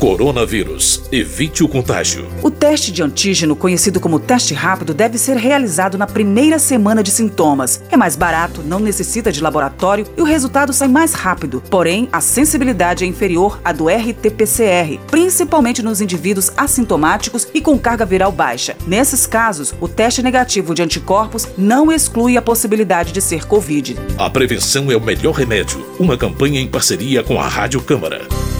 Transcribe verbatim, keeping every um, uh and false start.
Coronavírus. Evite o contágio. O teste de antígeno, conhecido como teste rápido, deve ser realizado na primeira semana de sintomas. É mais barato, não necessita de laboratório e o resultado sai mais rápido. Porém, a sensibilidade é inferior à do R T P C R, principalmente nos indivíduos assintomáticos e com carga viral baixa. Nesses casos, o teste negativo de anticorpos não exclui a possibilidade de ser Covid. A prevenção é o melhor remédio. Uma campanha em parceria com a Rádio Câmara.